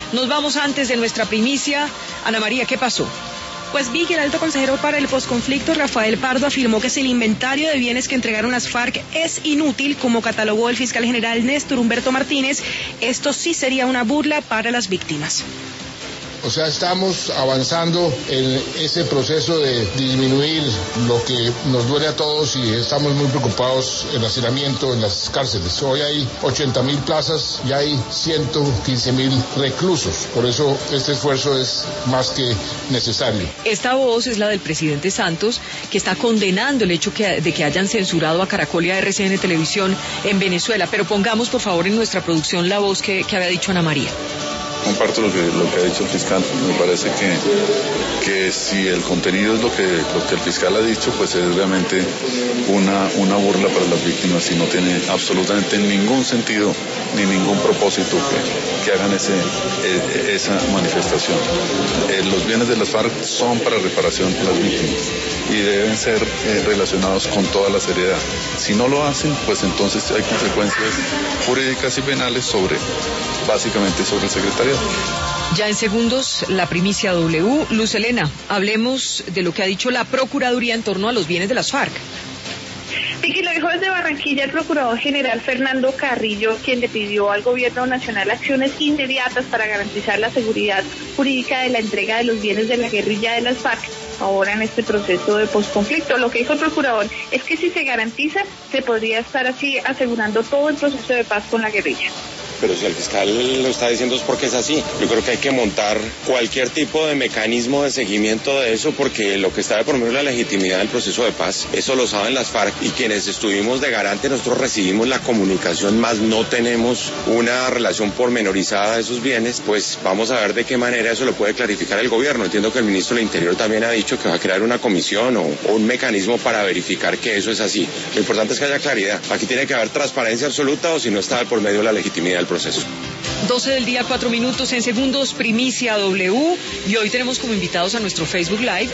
Nos vamos antes de nuestra primicia. Ana María, ¿qué pasó? Pues Vicky, el alto consejero para el posconflicto, Rafael Pardo, afirmó que si el inventario de bienes que entregaron las FARC es inútil, como catalogó el fiscal general Néstor Humberto Martínez, esto sí sería una burla para las víctimas. O sea, estamos avanzando en ese proceso de disminuir lo que nos duele a todos y estamos muy preocupados en el hacinamiento en las cárceles. Hoy hay 80.000 plazas y hay 115.000 reclusos. Por eso este esfuerzo es más que necesario. Esta voz es la del presidente Santos, que está condenando el hecho de que hayan censurado a Caracol y a RCN Televisión en Venezuela. Pero pongamos, por favor, en nuestra producción la voz que había dicho Ana María. Comparto lo que ha dicho el fiscal. Me parece que si el contenido es lo que el fiscal ha dicho, pues es realmente una burla para las víctimas y no tiene absolutamente ningún sentido ni ningún propósito que hagan esa manifestación. Los bienes de las FARC son para reparación de las víctimas y deben ser relacionados con toda la seriedad. Si no lo hacen, pues entonces hay consecuencias jurídicas y penales básicamente sobre el secretariado. Ya en segundos, la primicia W. Luz Helena, hablemos de lo que ha dicho la Procuraduría en torno a los bienes de las FARC. Vicky, lo dijo desde Barranquilla el Procurador General Fernando Carrillo, quien le pidió al Gobierno Nacional acciones inmediatas para garantizar la seguridad jurídica de la entrega de los bienes de la guerrilla de las FARC, ahora en este proceso de posconflicto. Lo que dijo el Procurador es que si se garantiza, se podría estar así asegurando todo el proceso de paz con la guerrilla. Pero si el fiscal lo está diciendo es porque es así. Yo creo que hay que montar cualquier tipo de mecanismo de seguimiento de eso, porque lo que está de por medio es la legitimidad del proceso de paz. Eso lo saben las FARC y quienes estuvimos de garante, nosotros recibimos la comunicación, más no tenemos una relación pormenorizada de esos bienes, pues vamos a ver de qué manera eso lo puede clarificar el gobierno. Entiendo que el ministro del Interior también ha dicho que va a crear una comisión o un mecanismo para verificar que eso es así. Lo importante es que haya claridad. Aquí tiene que haber transparencia absoluta o si no está de por medio la legitimidad del proceso. 12 del día, 4 minutos. En segundos, primicia W. Y hoy tenemos como invitados a nuestro Facebook Live